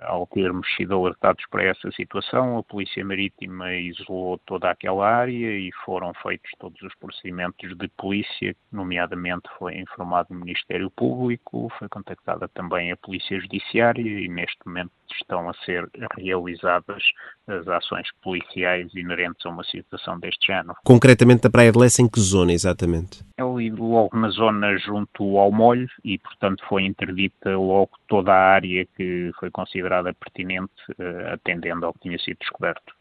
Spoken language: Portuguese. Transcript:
ao termos sido alertados para essa situação, a Polícia Marítima isolou toda aquela área e foram feitos todos os procedimentos de polícia, nomeadamente foi informado o Ministério Público, foi contactada também a Polícia Judiciária e neste momento estão a ser realizadas as ações policiais inerentes a uma situação deste género. Concretamente, a Praia de Lessa, em que zona exatamente? É ali logo na zona junto ao molho e, portanto, foi interdita logo toda a área que foi considerada pertinente, atendendo ao que tinha sido descoberto.